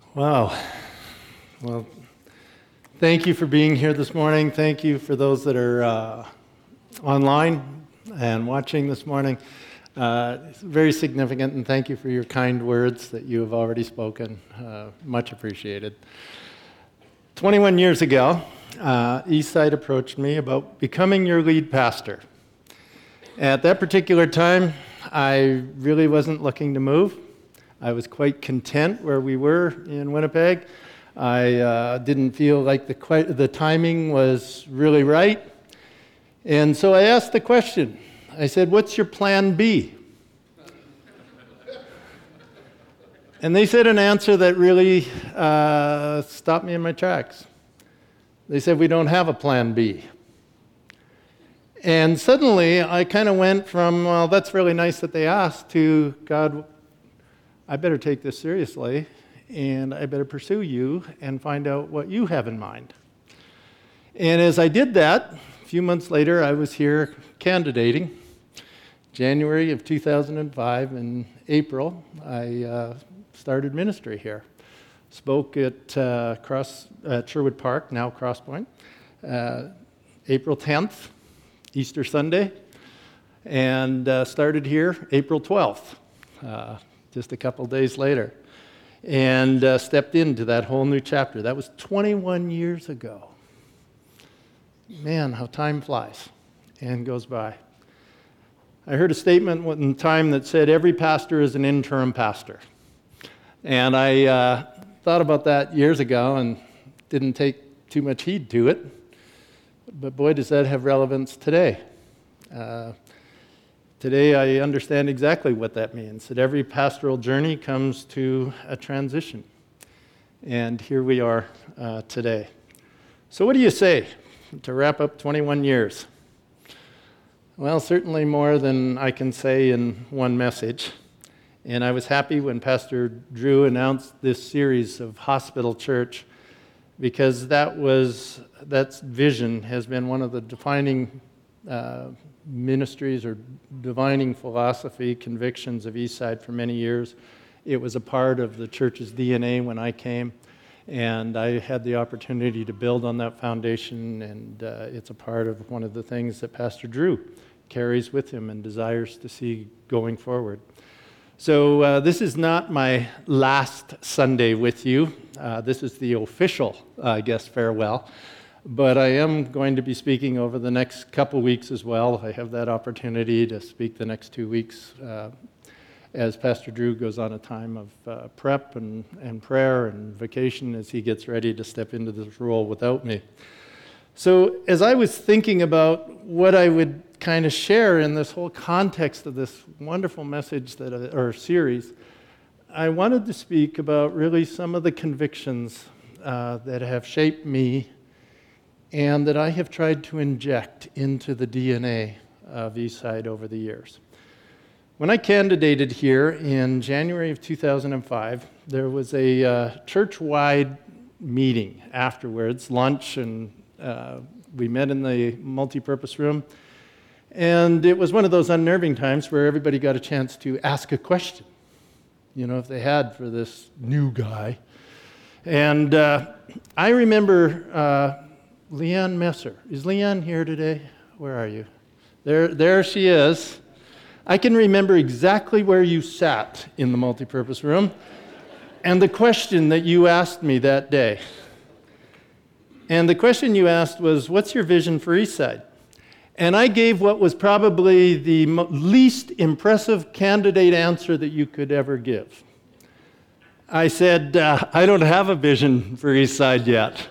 Wow. Well, thank you for being here this morning. Thank you for those that are online and watching this morning. It's very significant, and thank you for your kind words that you have already spoken. Much appreciated. 21 years ago, Eastside approached me about becoming your lead pastor. At that particular time, I really wasn't looking to move. I was quite content where we were in Winnipeg. I didn't feel like the timing was really right. And so I asked the question. I said, "What's your plan B?" And they said an answer that really stopped me in my tracks. They said, "We don't have a plan B." And suddenly I kind of went from, well, that's really nice that they asked, to, God, I better take this seriously, and I better pursue you and find out what you have in mind. And as I did that, a few months later, I was here candidating. January of 2005, in April, I started ministry here. Spoke at Sherwood Park, now Crosspoint, April 10th, Easter Sunday, and started here April 12th. Just a couple days later, and stepped into that whole new chapter. That was 21 years ago. Man, how time flies and goes by. I heard a statement one time that said, every pastor is an interim pastor. And I thought about that years ago and didn't take too much heed to it. But boy, does that have relevance today. Today, I understand exactly what that means, that every pastoral journey comes to a transition. And here we are today. So what do you say to wrap up 21 years? Well, certainly more than I can say in one message. And I was happy when Pastor Drew announced this series of Hospital Church, because that vision has been one of the defining ministries or divining philosophy, convictions of Eastside for many years. It was a part of the church's DNA when I came, and I had the opportunity to build on that foundation, and it's a part of one of the things that Pastor Drew carries with him and desires to see going forward. So this is not my last Sunday with you. This is the official, farewell. But I am going to be speaking over the next couple weeks as well. I have that opportunity to speak the next 2 weeks as Pastor Drew goes on a time of prep and prayer and vacation as he gets ready to step into this role without me. So as I was thinking about what I would kind of share in this whole context of this wonderful message or series, I wanted to speak about really some of the convictions that have shaped me and that I have tried to inject into the DNA of Eastside over the years. When I candidated here in January of 2005, there was a church-wide meeting afterwards, lunch, and we met in the multi-purpose room. And it was one of those unnerving times where everybody got a chance to ask a question, if they had for this new guy. And I remember Leanne Messer. Is Leanne here today? Where are you? There she is. I can remember exactly where you sat in the multipurpose room and the question that you asked me that day. And the question you asked was, what's your vision for Eastside? And I gave what was probably the least impressive candidate answer that you could ever give. I said, I don't have a vision for Eastside yet.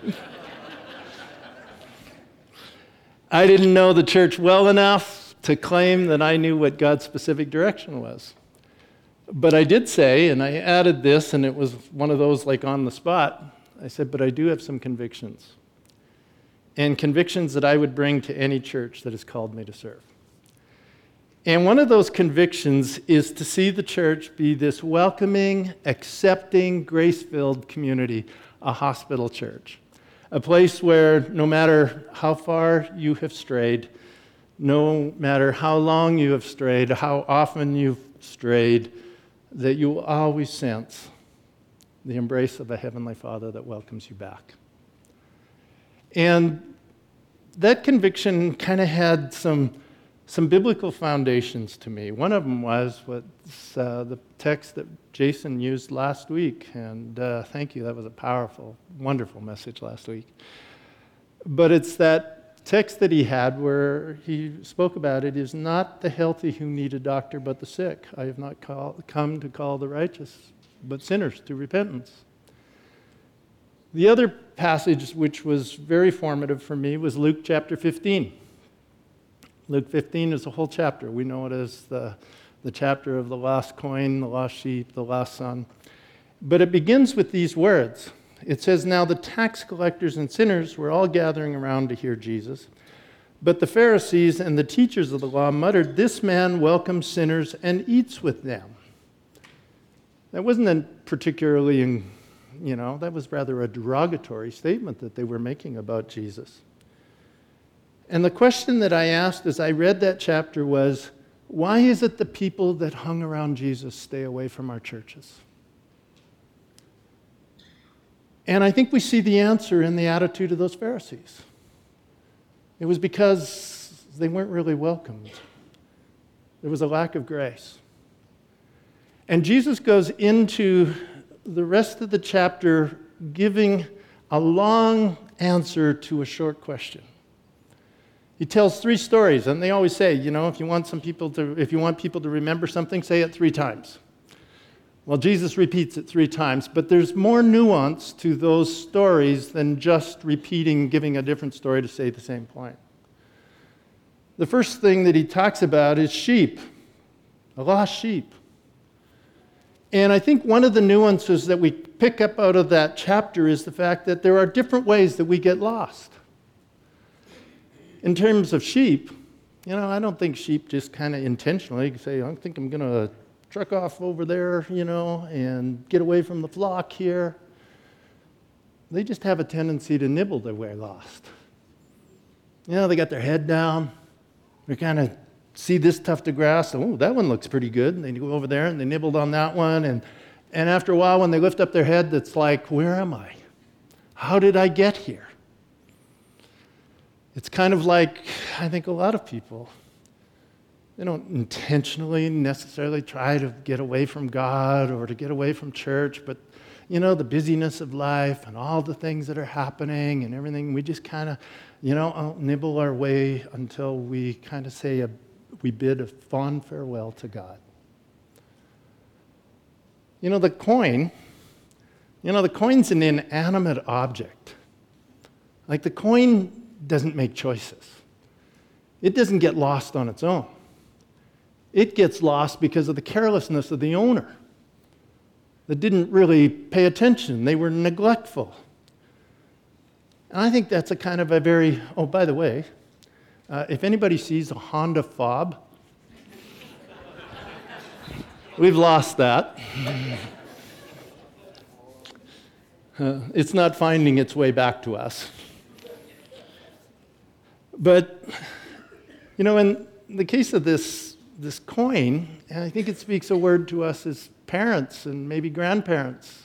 I didn't know the church well enough to claim that I knew what God's specific direction was. But I did say, and I added this, and it was one of those like on the spot, I said, but I do have some convictions. And convictions that I would bring to any church that has called me to serve. And one of those convictions is to see the church be this welcoming, accepting, grace-filled community, a hospital church. A place where no matter how far you have strayed, no matter how long you have strayed, how often you've strayed, that you will always sense the embrace of a Heavenly Father that welcomes you back. And that conviction kind of had some biblical foundations to me. One of them was the text that Jason used last week, and thank you, that was a powerful, wonderful message last week. But it's that text that he had where he spoke about it is not the healthy who need a doctor, but the sick. I have not come to call the righteous, but sinners to repentance. The other passage which was very formative for me was Luke chapter 15. Luke 15 is a whole chapter. We know it as the chapter of the lost coin, the lost sheep, the lost son. But it begins with these words. It says, "Now the tax collectors and sinners were all gathering around to hear Jesus. But the Pharisees and the teachers of the law muttered, 'This man welcomes sinners and eats with them.'" That wasn't particularly, that was rather a derogatory statement that they were making about Jesus. And the question that I asked as I read that chapter was, why is it the people that hung around Jesus stay away from our churches? And I think we see the answer in the attitude of those Pharisees. It was because they weren't really welcomed. There was a lack of grace. And Jesus goes into the rest of the chapter giving a long answer to a short question. He tells 3 stories, and they always say, if you want people to remember something, say it 3 times. Well, Jesus repeats it 3 times, but there's more nuance to those stories than just giving a different story to say the same point. The first thing that he talks about is sheep, a lost sheep. And I think one of the nuances that we pick up out of that chapter is the fact that there are different ways that we get lost. In terms of sheep, I don't think sheep just kind of intentionally say, I think I'm going to truck off over there, and get away from the flock here. They just have a tendency to nibble their way lost. They got their head down. They kind of see this tuft of grass. Oh, that one looks pretty good. And they go over there and they nibbled on that one. And after a while, when they lift up their head, it's like, where am I? How did I get here? It's kind of like, I think a lot of people, they don't intentionally necessarily try to get away from God or to get away from church, but the busyness of life and all the things that are happening and everything, we just kind of, nibble our way until we kind of say we bid a fond farewell to God. The coin's an inanimate object. Like the coin doesn't make choices. It doesn't get lost on its own. It gets lost because of the carelessness of the owner that didn't really pay attention. They were neglectful. And I think that's a kind of a very, by the way, if anybody sees a Honda fob, we've lost that. It's not finding its way back to us. But, in the case of this coin, I think it speaks a word to us as parents and maybe grandparents.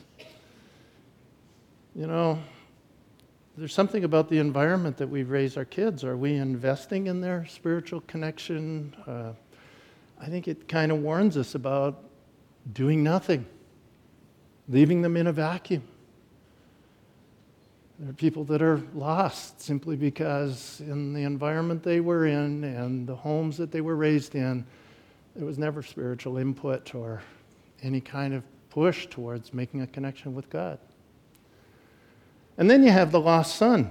There's something about the environment that we raise our kids. Are we investing in their spiritual connection? I think it kind of warns us about doing nothing, leaving them in a vacuum. There are people that are lost simply because in the environment they were in and the homes that they were raised in, there was never spiritual input or any kind of push towards making a connection with God. And then you have the lost son.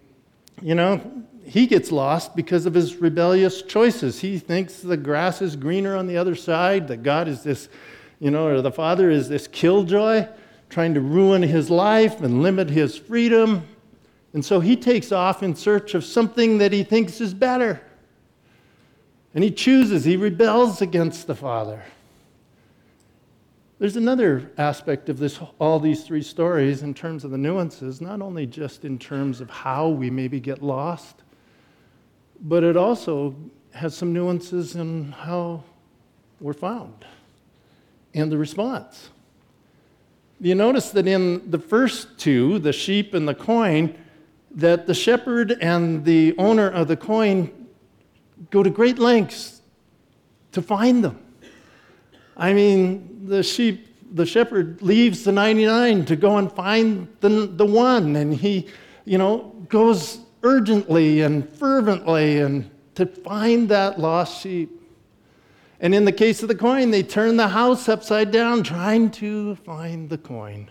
He gets lost because of his rebellious choices. He thinks the grass is greener on the other side, that God is this, or the Father is this killjoy, trying to ruin his life and limit his freedom. And so he takes off in search of something that he thinks is better. And he rebels against the Father. There's another aspect of all these 3 stories in terms of the nuances, not only just in terms of how we maybe get lost, but it also has some nuances in how we're found and the response. You notice that in the first two, the sheep and the coin, that the shepherd and the owner of the coin go to great lengths to find them. I mean, the shepherd leaves the 99 to go and find the one, and he, goes urgently and fervently and to find that lost sheep. And in the case of the coin, they turn the house upside down trying to find the coin.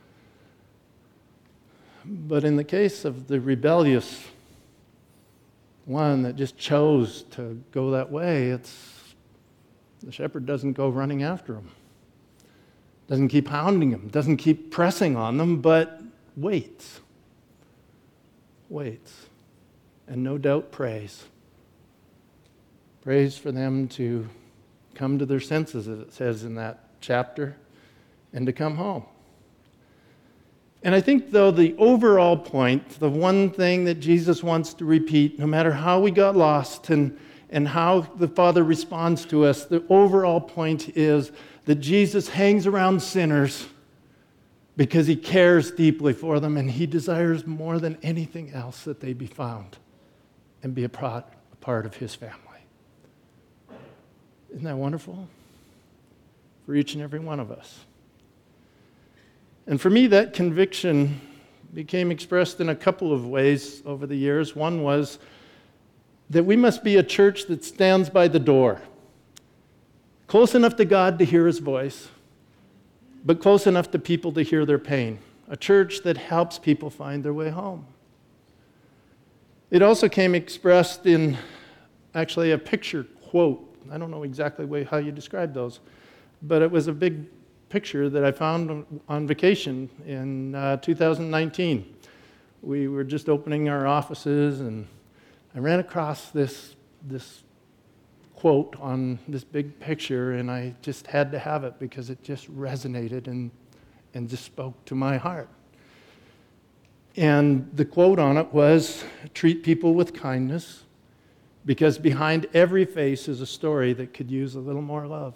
But in the case of the rebellious one that just chose to go that way, the shepherd doesn't go running after him, doesn't keep hounding him, doesn't keep pressing on them, but waits, and no doubt prays for them to come to their senses, as it says in that chapter, and to come home. And I think, though, the overall point, the one thing that Jesus wants to repeat, no matter how we got lost and how the Father responds to us, the overall point is that Jesus hangs around sinners because he cares deeply for them, and he desires more than anything else that they be found and be a part of his family. Isn't that wonderful? For each and every one of us. And for me, that conviction became expressed in a couple of ways over the years. One was that we must be a church that stands by the door, close enough to God to hear his voice, but close enough to people to hear their pain. A church that helps people find their way home. It also came expressed in actually a picture quote. I don't know exactly how you describe those, but it was a big picture that I found on vacation in 2019. We were just opening our offices, and I ran across this quote on this big picture, and I just had to have it because it just resonated and just spoke to my heart. And the quote on it was, "Treat people with kindness, because behind every face is a story that could use a little more love."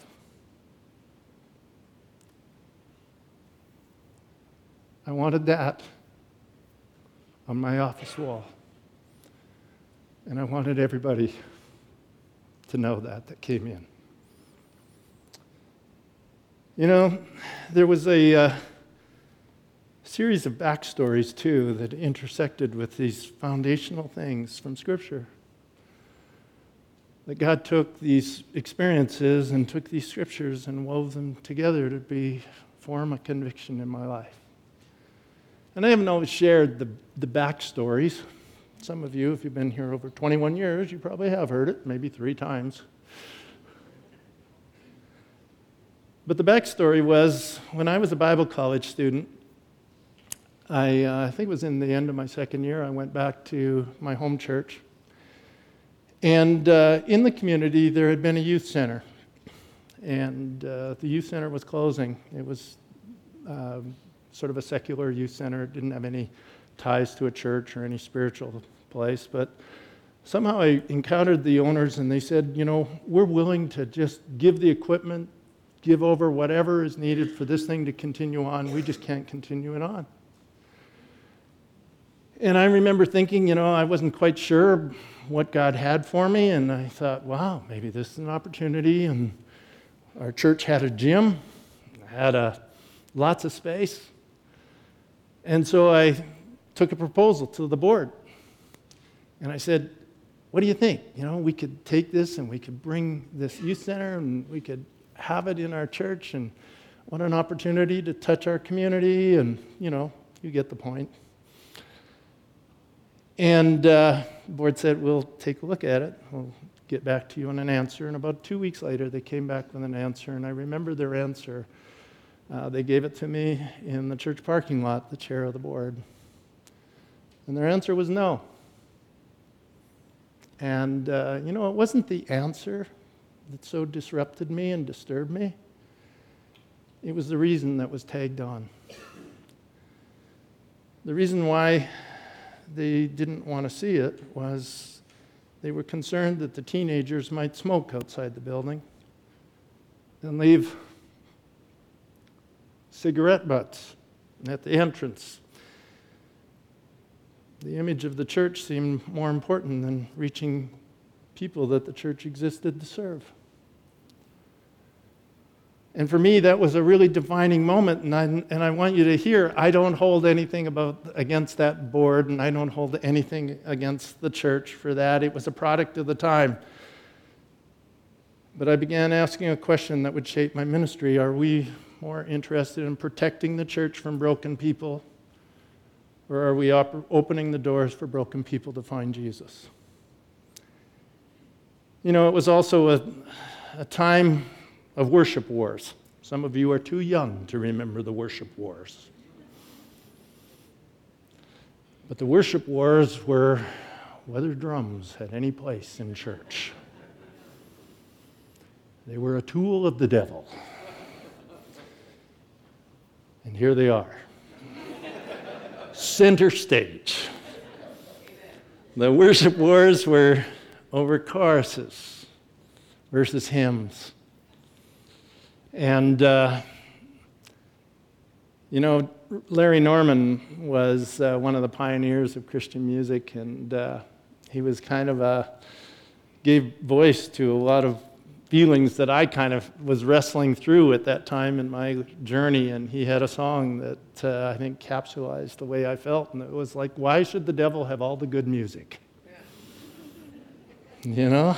I wanted that on my office wall. And I wanted everybody to know that came in. There was a series of backstories, too, that intersected with these foundational things from Scripture. That God took these experiences and took these scriptures and wove them together to form a conviction in my life. And I haven't always shared the backstories. Some of you, if you've been here over 21 years, you probably have heard it, maybe 3 times. But the backstory was, when I was a Bible college student, I think it was in the end of my second year, I went back to my home church. And in the community, there had been a youth center. And the youth center was closing. It was sort of a secular youth center. It didn't have any ties to a church or any spiritual place. But somehow I encountered the owners, and they said, we're willing to just give the equipment, give over whatever is needed for this thing to continue on. We just can't continue it on. And I remember thinking, I wasn't quite sure what God had for me, and I thought, wow, maybe this is an opportunity. And our church had a gym, had lots of space. And so I took a proposal to the board. And I said, what do you think? We could take this and we could bring this youth center and we could have it in our church, and what an opportunity to touch our community, and, you get the point. And the board said, we'll take a look at it. We'll get back to you on an answer. And about 2 weeks later, they came back with an answer, and I remember their answer. They gave it to me in the church parking lot, the chair of the board. And their answer was no. And, it wasn't the answer that so disrupted me and disturbed me. It was the reason that was tagged on. The reason why they didn't want to see it was they were concerned that the teenagers might smoke outside the building and leave cigarette butts at the entrance. The image of the church seemed more important than reaching people that the church existed to serve. And for me, that was a really defining moment, and I want you to hear, I don't hold anything against that board, and I don't hold anything against the church for that. It was a product of the time. But I began asking a question that would shape my ministry. Are we more interested in protecting the church from broken people, or are we opening the doors for broken people to find Jesus? You know, it was also a time of worship wars. Some of you are too young to remember the worship wars. But the worship wars were whether drums had any place in church. They were a tool of the devil. And here they are. Center stage. The worship wars were over choruses versus hymns. And, Larry Norman was one of the pioneers of Christian music, and he was gave voice to a lot of feelings that I kind of was wrestling through at that time in my journey, and he had a song that I think capsulized the way I felt, and it was like, why should the devil have all the good music? You know?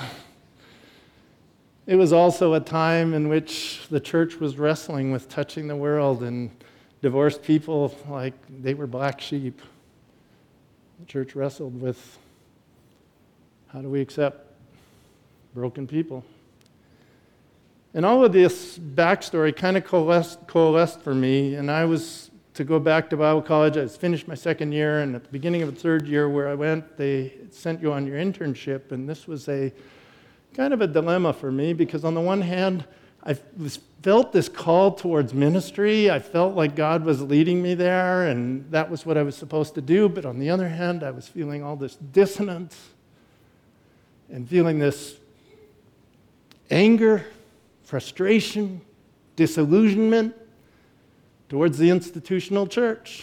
It was also a time in which the church was wrestling with touching the world, and divorced people like they were black sheep. The church wrestled with, how do we accept broken people? And all of this backstory kind of coalesced for me, and I was to go back to Bible college. I finished my second year, and at the beginning of the third year where I went, they sent you on your internship, and this was a kind of a dilemma for me, because on the one hand, I felt this call towards ministry. I felt like God was leading me there, and that was what I was supposed to do. But on the other hand, I was feeling all this dissonance and feeling this anger, frustration, disillusionment towards the institutional church.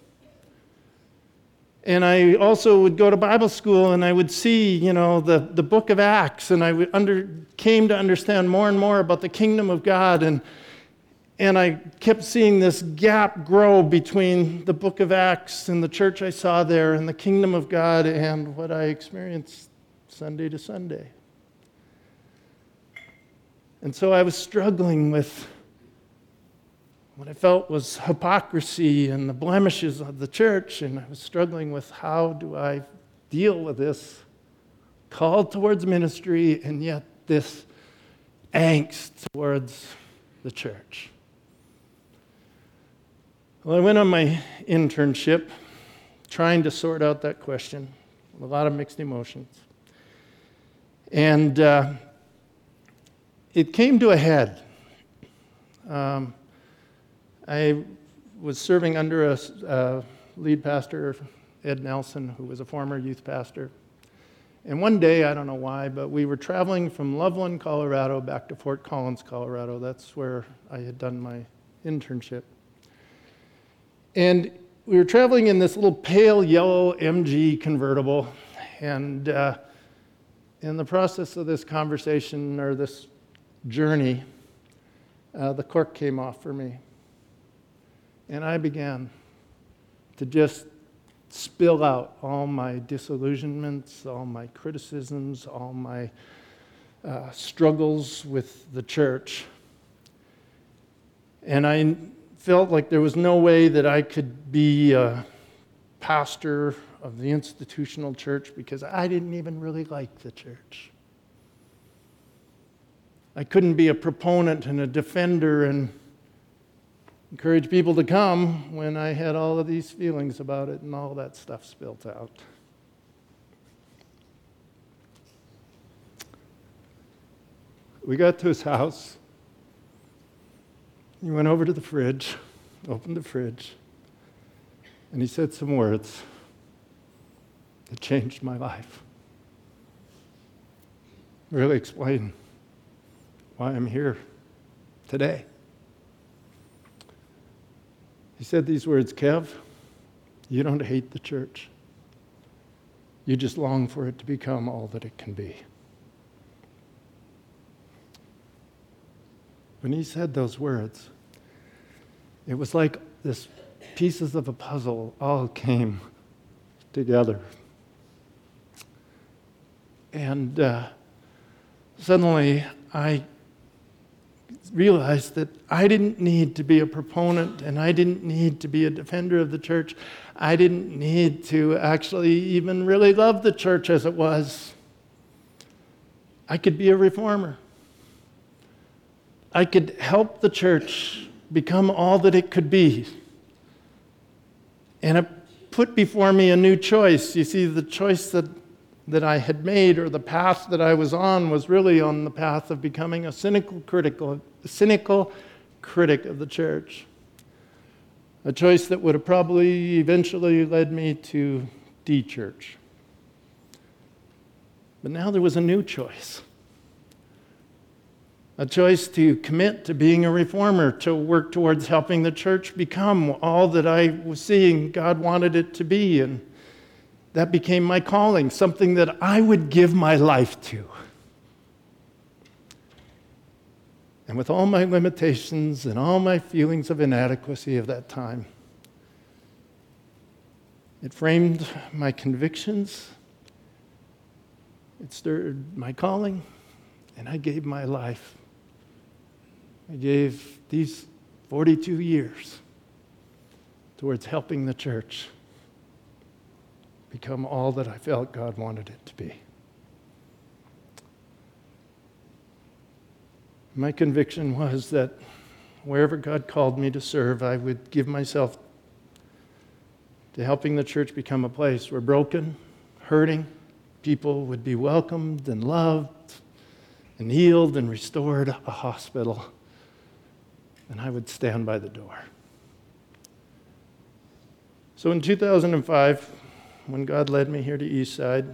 And I also would go to Bible school, and I would see, the book of Acts, and I came to understand more and more about the kingdom of God, and I kept seeing this gap grow between the book of Acts and the church I saw there and the kingdom of God and what I experienced Sunday to Sunday. And so I was struggling with what I felt was hypocrisy and the blemishes of the church, and I was struggling with how do I deal with this call towards ministry and yet this angst towards the church. Well, I went on my internship trying to sort out that question, a lot of mixed emotions. And it came to a head. I was serving under a lead pastor, Ed Nelson, who was a former youth pastor. And one day, I don't know why, but we were traveling from Loveland, Colorado, back to Fort Collins, Colorado. That's where I had done my internship. And we were traveling in this little pale yellow MG convertible. And in the process of this conversation, or this journey, the cork came off for me. And I began to just spill out all my disillusionments, all my criticisms, all my struggles with the church. And I felt like there was no way that I could be a pastor of the institutional church because I didn't even really like the church. I couldn't be a proponent and a defender and encourage people to come when I had all of these feelings about it and all that stuff spilt out. We got to his house. He went over to the fridge, opened the fridge, and he said some words that changed my life. Really explain why I'm here today. He said these words, Kev, you don't hate the church. You just long for it to become all that it can be. When he said those words, it was like this pieces of a puzzle all came together. And suddenly I realized that I didn't need to be a proponent and I didn't need to be a defender of the church. I didn't need to actually even really love the church as it was. I could be a reformer. I could help the church become all that it could be. And it put before me a new choice. You see, the choice that I had made, or the path that I was on, was really on the path of becoming a cynical critic of the church. A choice that would have probably eventually led me to de-church. But now there was a new choice. A choice to commit to being a reformer, to work towards helping the church become all that I was seeing God wanted it to be. And that became my calling, something that I would give my life to. And with all my limitations and all my feelings of inadequacy of that time, it framed my convictions, it stirred my calling, and I gave my life. I gave these 42 years towards helping the church become all that I felt God wanted it to be. My conviction was that wherever God called me to serve, I would give myself to helping the church become a place where broken, hurting people would be welcomed and loved and healed and restored, a hospital. And I would stand by the door. So in 2005, when God led me here to Eastside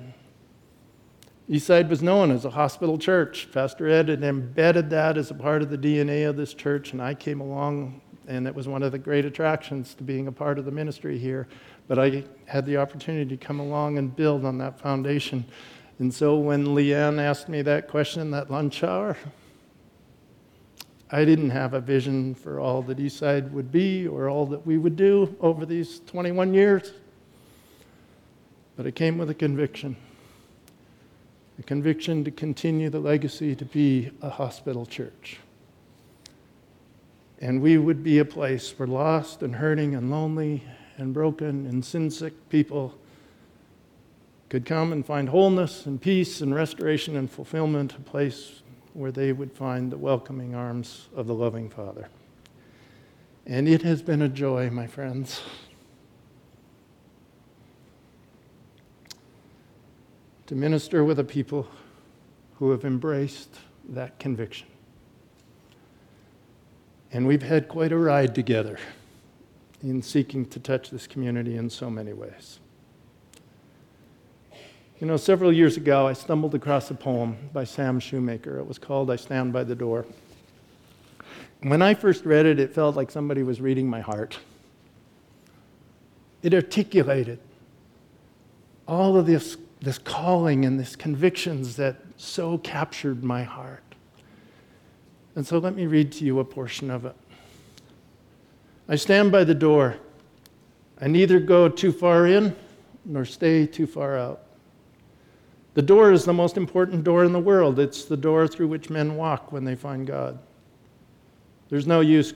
was known as a hospital church. Pastor Ed had embedded that as a part of the DNA of this church, and I came along, and it was one of the great attractions to being a part of the ministry here. But I had the opportunity to come along and build on that foundation. And so when Leanne asked me that question in that lunch hour, I didn't have a vision for all that Eastside would be or all that we would do over these 21 years. But it came with a conviction to continue the legacy to be a hospital church. And we would be a place where lost and hurting and lonely and broken and sin-sick people could come and find wholeness and peace and restoration and fulfillment, a place where they would find the welcoming arms of the loving Father. And it has been a joy, my friends, to minister with a people who have embraced that conviction. And we've had quite a ride together in seeking to touch this community in so many ways. You know, several years ago, I stumbled across a poem by Sam Shoemaker. It was called I Stand by the Door. When I first read it, it felt like somebody was reading my heart. It articulated all of this calling and these convictions that so captured my heart. And so let me read to you a portion of it. I stand by the door. I neither go too far in nor stay too far out. The door is the most important door in the world. It's the door through which men walk when they find God. There's no use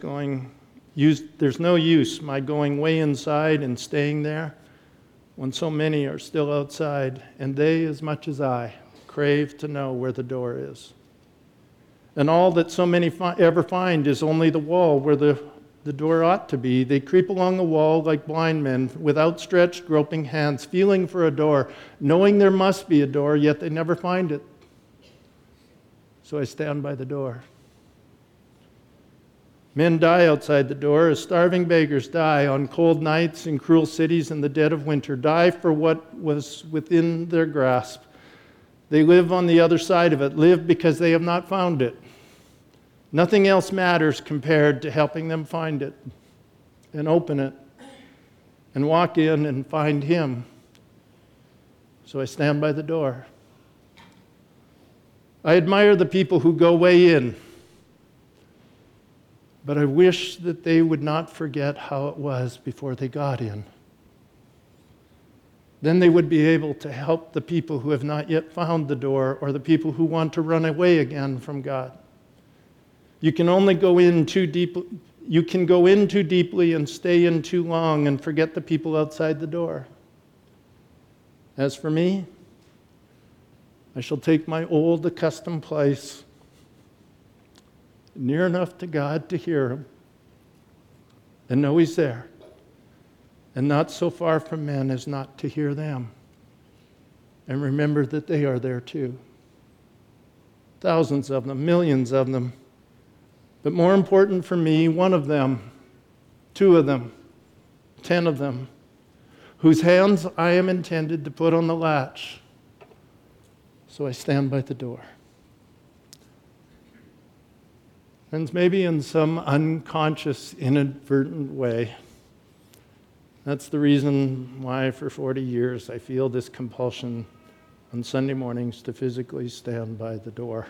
my going way inside and staying there when so many are still outside, and they, as much as I, crave to know where the door is. And all that so many ever find is only the wall where the door ought to be. They creep along the wall like blind men with outstretched, groping hands, feeling for a door, knowing there must be a door, yet they never find it. So I stand by the door. Men die outside the door as starving beggars die on cold nights in cruel cities in the dead of winter, die for what was within their grasp. They live on the other side of it, live because they have not found it. Nothing else matters compared to helping them find it. and open it and walk in and find him. So I stand by the door. I admire the people who go way in, but I wish that they would not forget how it was before they got in. Then they would be able to help the people who have not yet found the door, or the people who want to run away again from God. You can only go in too deep. You can go in too deeply and stay in too long and forget the people outside the door. As for me, I shall take my old accustomed place, near enough to God to hear him and know he's there, and not so far from men as not to hear them, and remember that they are there too. Thousands of them, millions of them. But more important for me, one of them, two of them, 10 of them, whose hands I am intended to put on the latch. So I stand by the door. Friends, maybe in some unconscious, inadvertent way, that's the reason why for 40 years I feel this compulsion on Sunday mornings to physically stand by the door.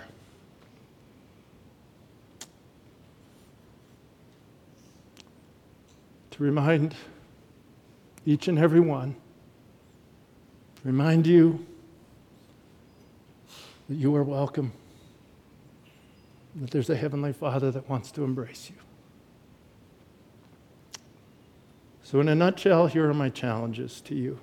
To remind each and every one, remind you that you are welcome, that there's a Heavenly Father that wants to embrace you. So in a nutshell, here are my challenges to you.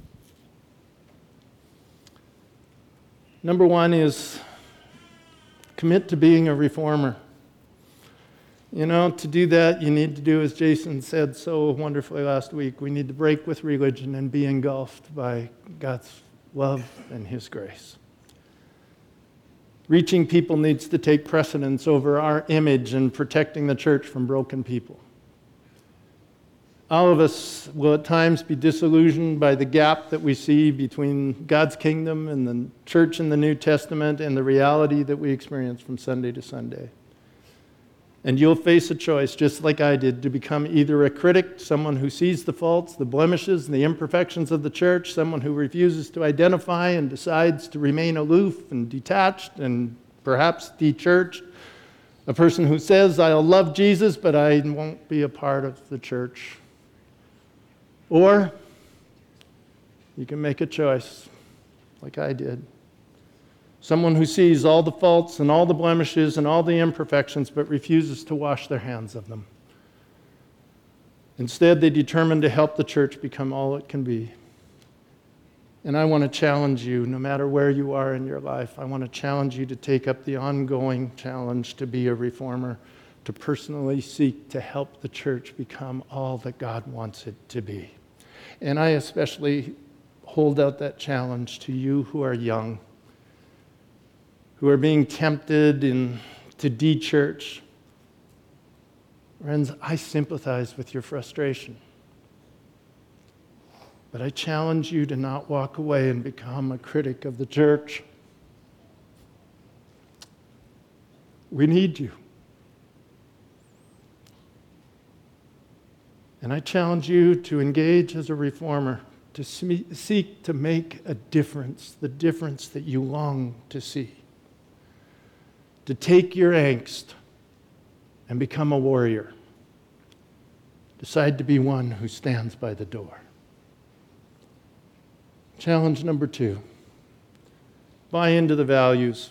Number one is commit to being a reformer. You know, to do that, you need to do, as Jason said so wonderfully last week, we need to break with religion and be engulfed by God's love and his grace. Reaching people needs to take precedence over our image and protecting the church from broken people. All of us will at times be disillusioned by the gap that we see between God's kingdom and the church in the New Testament and the reality that we experience from Sunday to Sunday. And you'll face a choice, just like I did, to become either a critic, someone who sees the faults, the blemishes, and the imperfections of the church, someone who refuses to identify and decides to remain aloof and detached and perhaps de-churched, a person who says, I'll love Jesus, but I won't be a part of the church. Or you can make a choice, like I did. Someone who sees all the faults and all the blemishes and all the imperfections, but refuses to wash their hands of them. Instead, they determine to help the church become all it can be. And I want to challenge you, no matter where you are in your life, I want to challenge you to take up the ongoing challenge to be a reformer, to personally seek to help the church become all that God wants it to be. And I especially hold out that challenge to you who are young, who are being tempted to de-church. Friends, I sympathize with your frustration. But I challenge you to not walk away and become a critic of the church. We need you. And I challenge you to engage as a reformer, to seek to make a difference, the difference that you long to see. To take your angst and become a warrior. Decide to be one who stands by the door. Challenge number 2. Buy into the values.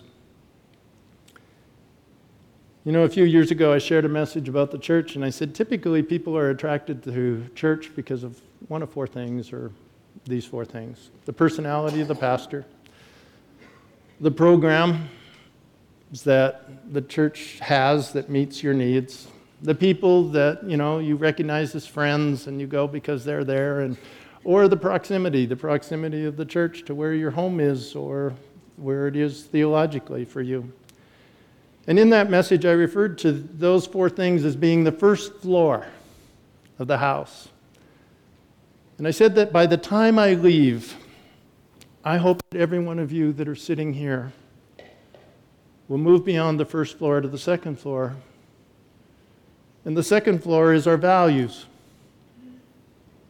You know, a few years ago I shared a message about the church, and I said typically people are attracted to church because of one of 4 things, or these 4 things. The personality of the pastor, the program that the church has that meets your needs, the people that, you know, you recognize as friends and you go because they're there, or the proximity of the church to where your home is or where it is theologically for you. And in that message, I referred to those 4 things as being the first floor of the house. And I said that by the time I leave, I hope that every one of you that are sitting here will move beyond the first floor to the second floor. And the second floor is our values.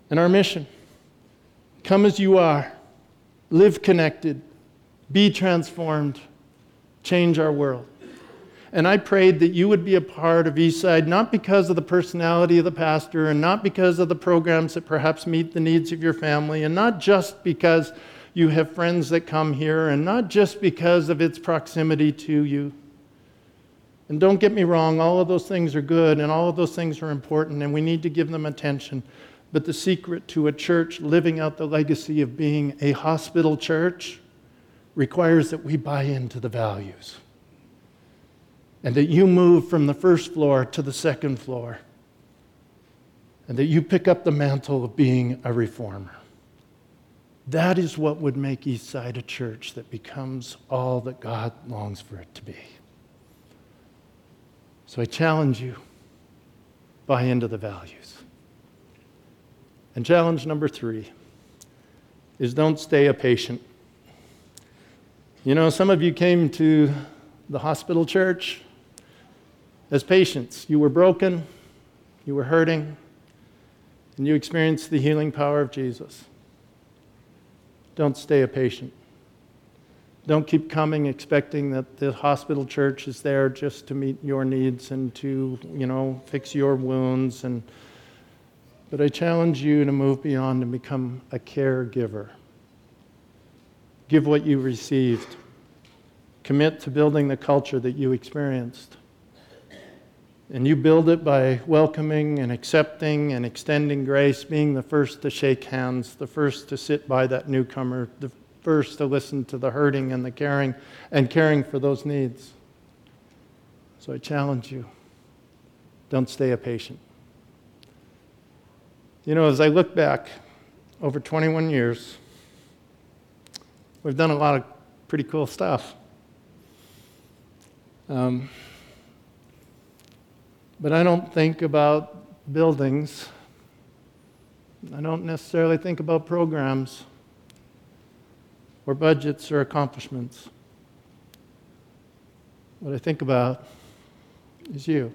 And our mission, come as you are, live connected, be transformed, change our world. And I prayed that you would be a part of Eastside, not because of the personality of the pastor and not because of the programs that perhaps meet the needs of your family and not just because you have friends that come here and not just because of its proximity to you. And don't get me wrong, all of those things are good and all of those things are important and we need to give them attention. But the secret to a church living out the legacy of being a hospital church requires that we buy into the values. And that you move from the first floor to the second floor. And that you pick up the mantle of being a reformer. That is what would make Eastside a church that becomes all that God longs for it to be. So I challenge you, buy into the values. And challenge number 3 is don't stay a patient. You know, some of you came to the hospital church as patients. You were broken, you were hurting, and you experienced the healing power of Jesus. Don't stay a patient. Don't keep coming expecting that the hospital church is there just to meet your needs and to, fix your wounds. But I challenge you to move beyond and become a caregiver. Give what you received. Commit to building the culture that you experienced. And you build it by welcoming and accepting and extending grace, being the first to shake hands, the first to sit by that newcomer, the first to listen to the hurting and the caring, and caring for those needs. So I challenge you, don't stay a patient. As I look back over 21 years, we've done a lot of pretty cool stuff. But I don't think about buildings. I don't necessarily think about programs or budgets or accomplishments. What I think about is you.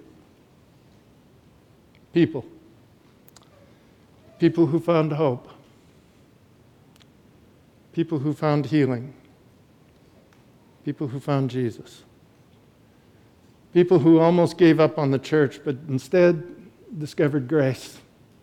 People. People who found hope. People who found healing. People who found Jesus. People who almost gave up on the church, but instead discovered grace.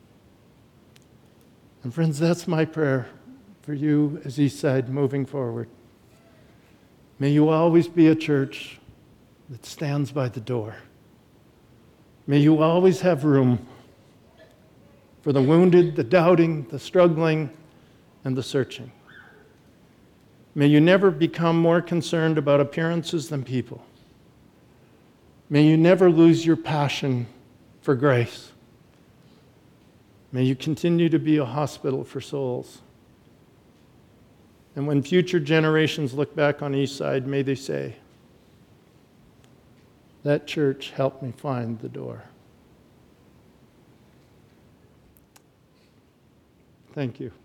And friends, that's my prayer for you as Eastside moving forward. May you always be a church that stands by the door. May you always have room for the wounded, the doubting, the struggling, and the searching. May you never become more concerned about appearances than people. May you never lose your passion for grace. May you continue to be a hospital for souls. And when future generations look back on Eastside, may they say, that church helped me find the door. Thank you.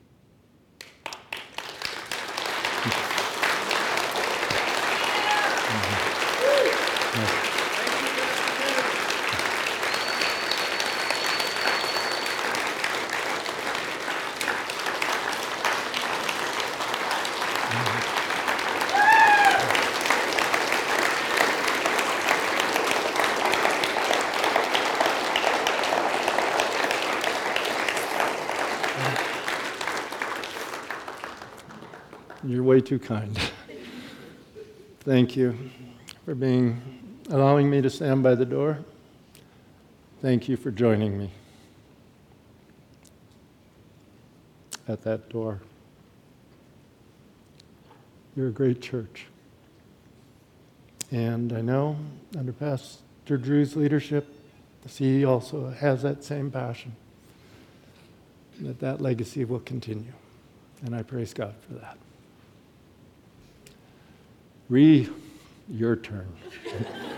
You're way too kind. Thank you for allowing me to stand by the door. Thank you for joining me at that door. You're a great church. And I know under Pastor Drew's leadership, he also has that same passion, that legacy will continue. And I praise God for that. Your turn.